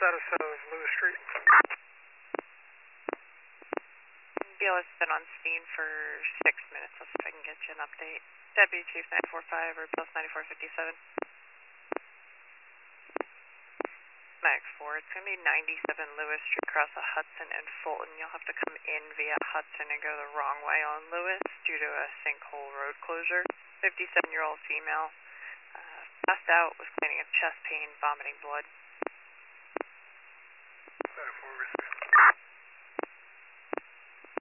status of Lewis Street? BLS has been on scene for 6 minutes. Let's see if I can get you an update. Deputy Chief 945 or plus 9457. Max 4, it's going to be 97 Lewis Street, across the Hudson and Fulton. You'll have to come in via Hudson and go the wrong way on Lewis due to a sinkhole road closure. 57-year-old female, passed out, was complaining of chest pain, vomiting blood.